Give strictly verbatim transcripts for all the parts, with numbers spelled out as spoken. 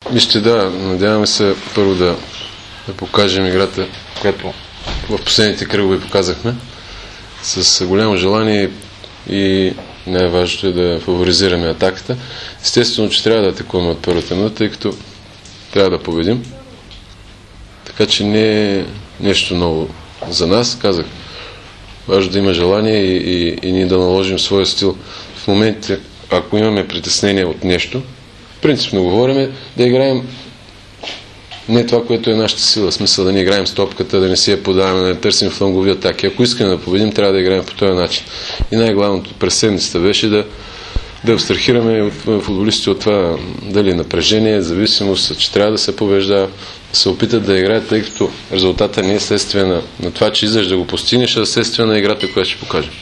Вижте, да, надяваме се първо да, да покажем играта, която в последните кръгове показахме, с голямо желание и най-важното е да фаворизираме атаката. Естествено, че трябва да атакуваме от първата минута, тъй като трябва да победим. Така че не е нещо ново за нас. Казах, важно да има желание и, и, и ние да наложим своя стил. В момента, ако имаме притеснение от нещо, принципно говорим да играем не това, което е нашата сила. В смисъл да не играем с топката, да не си я подаваме, да не търсим флангови атаки. Ако искаме да победим, трябва да играем по този начин. И най-главното през седмицата беше да, да абстрахираме от футболистите от това дали напрежение, зависимост, че трябва да се побеждава, да се опитат да играят, тъй като резултата не е следствие на, на това, че излезеш да го постигнеш, а следствие на играта, която ще покажем.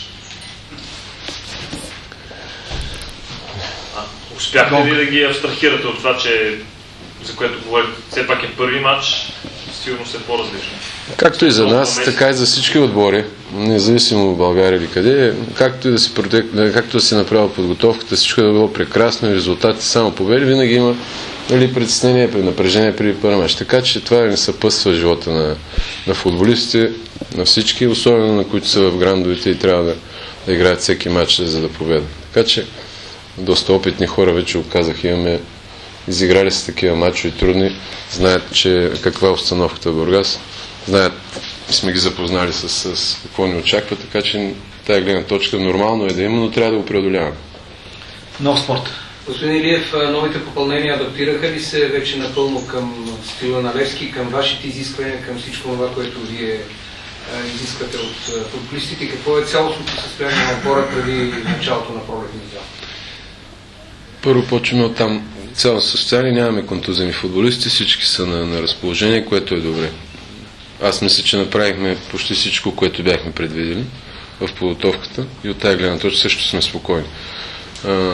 Успяхте ли да ги абстрахирате от това, че за което говорите, все пак е първи матч, сигурно се по-различно? Както и за нас, така и за всички отбори, независимо в България или къде, както и да си, както да си направил подготовката, всичко да било прекрасно и резултати само победи, винаги има или притеснение, при напрежение при първи мач. Така че това не съпътства живота на, на футболистите, на всички, особено на които са в грандовете и трябва да, да играят всеки матч, за да победят. Така че доста опитни хора вече оказах, имаме изиграли се такива мачове трудни, знаят, че каква е обстановката в Бургас, знаят, сме ги запознали с, с какво ни очаква, така че тая гледна точка нормално е да има, но трябва да го преодоляваме. Нов спорт. Господин Илиев, новите попълнения адаптираха ли се вече напълно към стила на Левски, към вашите изисквания, към всичко това, което вие изисквате от футболистите? Какво е цялостното състояние на отбора преди началото на пролетния сезон? Първо почваме от там. Цяло състояние, нямаме контузени футболисти, всички са на, на разположение, което е добре. Аз мисля, че направихме почти всичко, което бяхме предвидели в подготовката и от тази гледна точка също сме спокойни. А,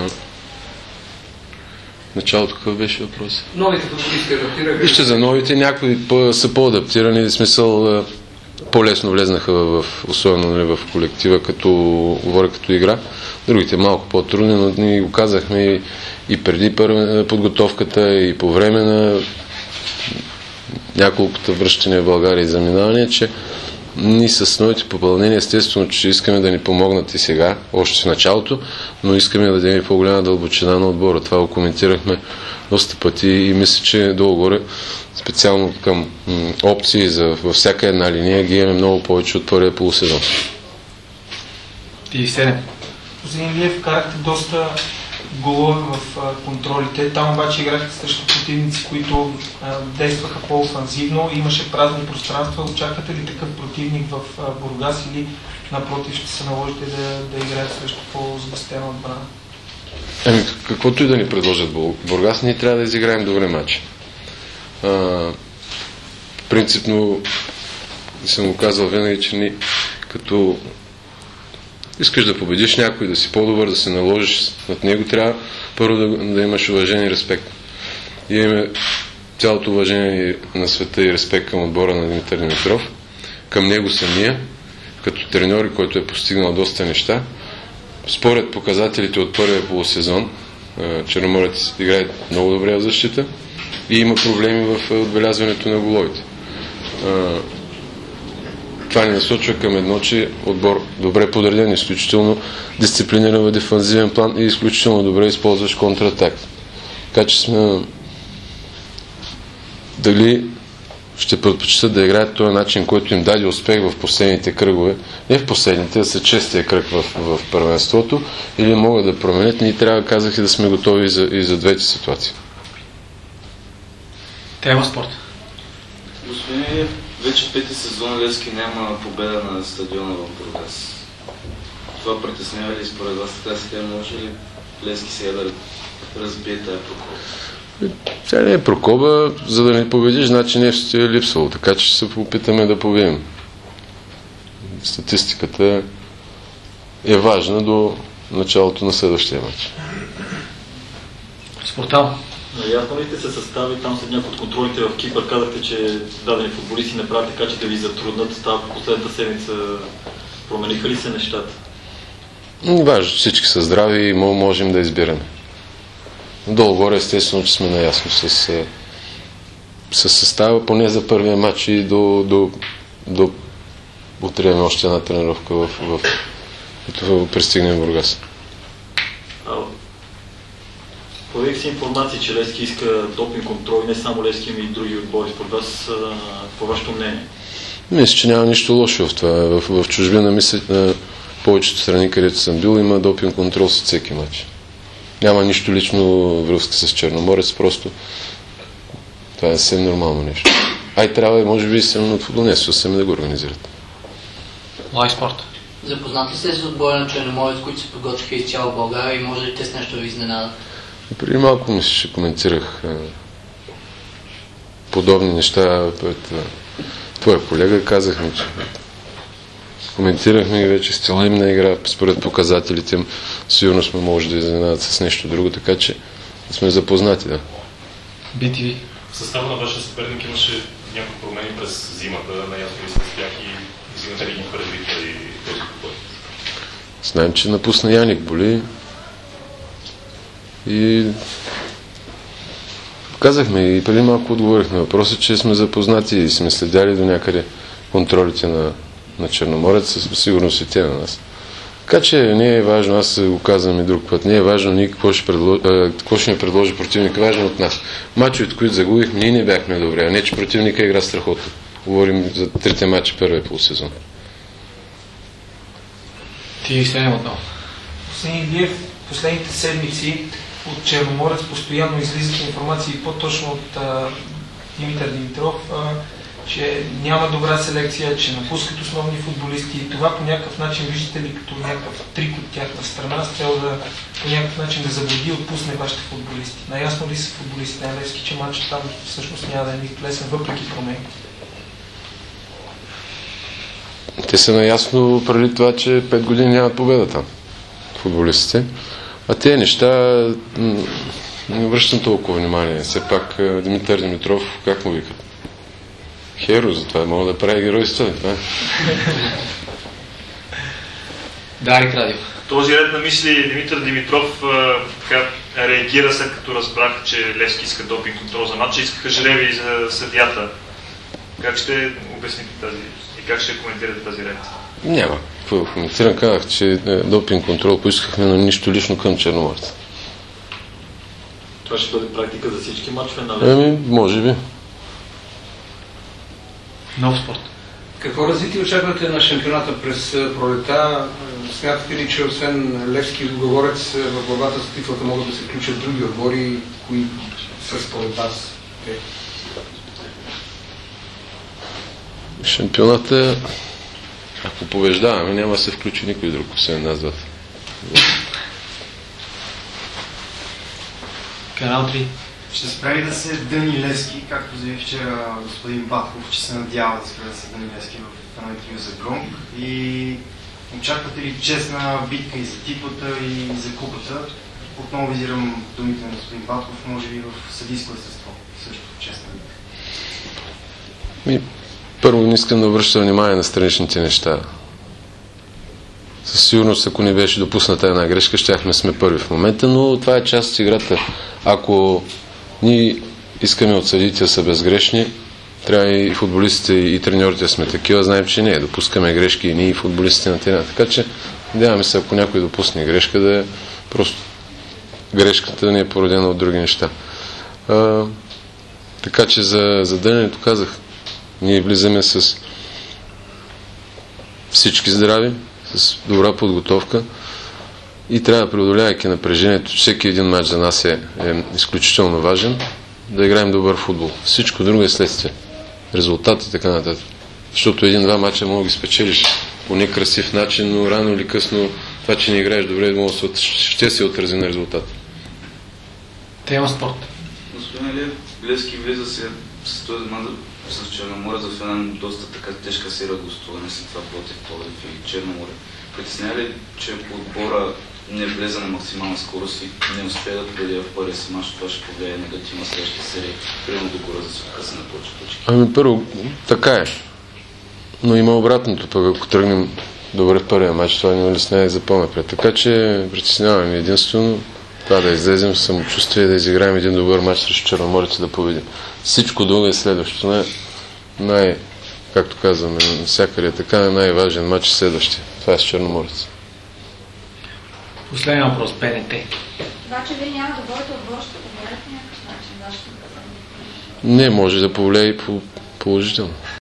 началото какъв беше въпрос? Новите футболисти адаптираха. Вижте, за новите някои са по-адаптирани, в смисъл по-лесно влезнаха в, особено в колектива, като говоря като игра. Другите малко по-трудни, но ние го казахме и, и преди подготовката, и по време на няколкото връщания в България и заминавания, че ние с новите попълнения, естествено, че искаме да ни помогнат и сега, още в началото, но искаме да дадем и по-голяма дълбочина на отбора. Това го коментирахме доста пъти и мисля, че долу-горе, специално към м, опции за, във всяка една линия, ги имаме много повече от първия полусезон. И седем. Господин Илиев, вкарахте доста голове в а, контролите. Там обаче играхте срещу противници, които а, действаха по-офанзивно. Имаше празни пространства. Очаквате ли такъв противник в а, Бургас или напротив ще се наложите да, да играете срещу по-сгъстена отбрана? Ами, каквото и да ни предложат Бургас, ние трябва да изиграем добре матч. А, принципно съм го казал винаги, че ни като искаш да победиш някой, да си по-добър, да се наложиш над него, трябва първо да, да имаш уважение и респект. И имаме цялото уважение на света и респект към отбора на Димитър Димитров, към него самия, като треньор, който е постигнал доста неща. Според показателите от първия полусезон, Черноморец играе много добре в защита и има проблеми в отбелязването на головите. Това ни насочва към едно, че отбор добре подреден, изключително дисциплиниран в дефанзивен план и изключително добре използваш контратак. Така че сме дали ще предпочитат да играят този начин, който им даде успех в последните кръгове, не в последните, а са честия кръг в, в първенството, или могат да променят. Ние трябва, казах, и да сме готови и за, и за двете ситуации. Тема спорт. Господин, вече пети сезон Левски няма победа на стадиона в Бургас. Това притеснява ли според вас? Така сега може ли Левски сега да разбие тая прокоба? Тя не е прокоба, за да не победиш, значи нещо ти е липсвало, така че ще се опитаме да победим. Статистиката е важна до началото на следващия матч. Спортал. Наясно ли сте се състави там след някои от контролите в Кипър? Казахте, че дадени футболисти не правят така, че да ви затруднат. Става последната седмица. Промениха ли се нещата? Важно, всички са здрави и можем да избираме. Долу-горе естествено, че сме наясно с, с състава, поне за първия матч и до, до, до утре имаме още една тренировка в, в, в, в пристигнем в Бургас. Появих си информация, че Левски иска допинг контрол и не само Левски, ами и други отбори. Според вас, по вашето мнение? Мисля, че няма нищо лошо в това. В, в чужбина, мисля, на повечето страни, където съм бил, има допинг контрол с всеки матч. Няма нищо лично връзка с Черноморец, просто това е съвсем нормално нещо. Ай, трябва, може би, съм от футболнество, сами да го организират. Лайв спорт. Запознат ли сте с отбора на Черноморец, които се подготвиха из цяла България и може ли те с нещо да ви изненадат? Преди малко мисля, че коментирах а, подобни неща пред а, твоя колега. Казахме, че коментирахме и вече стилна игра според показателите им. Сигурно сме може да изненадат с нещо друго, така че сме запознати, да. Би ти ви. В състава на вашия съперник имаше някакви промени през зимата, наясно ли с тях и взимате ли ги предвид и този какво? Знаем, че напусна Яник Боли и казахме и преди малко отговорихме въпроса, че сме запознати и сме следяли до някъде контролите на, на Черноморец, сигурно си те на нас. Така че не е важно, аз го казвам и друг път, не е важно ние какво ще, предложи, какво ще ни предложи противник, важно от нас. Мачовете, които загубихме, ние не бяхме добре, а не че противника игра страхотно. Говорим за трите мача първия полусезон. Ти следвам отново. Господин Илиев, последните седмици от Черноморец постоянно излизат информации, по-точно от а, Димитър Димитров, а, че няма добра селекция, че напускат основни футболисти. И това по някакъв начин виждате ли като някакъв трик от тяхна страна, с цел да по някакъв начин да заблуди и отпусне вашите футболисти. Наясно ли са футболистите на Левски, че матчът там всъщност няма да е никак лесен, въпреки промените? Те са наясно преди това, че пет години нямат победа там, футболистите. А тези неща не връщам толкова внимание. Все пак Димитър Димитров, как му викат? Херо, затова мога да прави геройство. Това. Дарик Радев. Този ред на мисли Димитър Димитров а, така, реагира след като разбрах, че Левски иска допинг контрол за матча, искаха жреби за съдията. Как ще обясните тази и как ще коментирате тази ред? Няма. Какво коментирам? Казах, че допинг контрол поискахме, но нищо лично към Черноморец. Това ще бъде практика за всички матчове на Левски? Еми, може би. Нов спорт. Какво развитие очаквате на шампионата през пролета? Смятате ли, че освен Левски и Луговорец в главата с титлата могат да се включат други отбори, които са според вас? Шампионата, ако побеждаваме, няма да се включи никой друг, освен нас двата. Канал три. Ще спре ли да се дъни Левски, както заяви вчера господин Батков, че се надява да спре да се дъни Левски в едно интервю за Гронк? И очаквате ли честна битка и за титлата, и за купата? Отново визирам думите на господин Батков, може би в съдийско естество. Също честна битка. Ми, първо не искам да обръщам внимание на страничните неща. Със сигурност, ако не беше допусната една грешка, щяхме сме първи в момента, но това е част от играта. Ако ние искаме от съдиите да са безгрешни, трябва и футболистите и треньорите сме такива, знаем, че не. Допускаме грешки и ние и футболистите на терена. Така че, надяваме се, ако някой допусне грешка, да е просто грешката не е породена от други неща. А, така че за, за дъненето казах, ние влизаме с всички здрави, с добра подготовка и трябва, преодолявайки напрежението, че всеки един матч за нас е, е изключително важен, да играем добър футбол. Всичко друго е следствие. Резултат и така нататък. Защото един-два матча мога да ги спечелиш по некрасив начин, но рано или късно това, че не играеш добре, ще се отрази на резултат. Тема спорт. Господин Илиев, Левски влиза се с този мач с Черноморец в една доста така тежка серия от гостуване, след това Пловдив, Пловдив и Черноморе. Притеснява ли, че по отбора не влезе на максимална скорост и не успее да победи в първия си мач, това ще повлияе негативно следващите серии, примерно до гора за светка се напочва точки? Ами първо, така е. Но има обратното, пък ако тръгнем добре в първия мач, това ни улеснява и за по-напред. Така че притесняваме единствено Това да излезем с самочувствие, да изиграем един добър матч срещу Черноморец и да победим. Всичко друго е следващо. Най, най, както казваме, всякъде е така, най-важен матч е следващия. Това е с Черноморец. Последен въпрос, БНТ. Това, че вие няма да бъдете отбор, ще повлияе по някакъв начин вашето наказание? Не, може да повлияе и положително.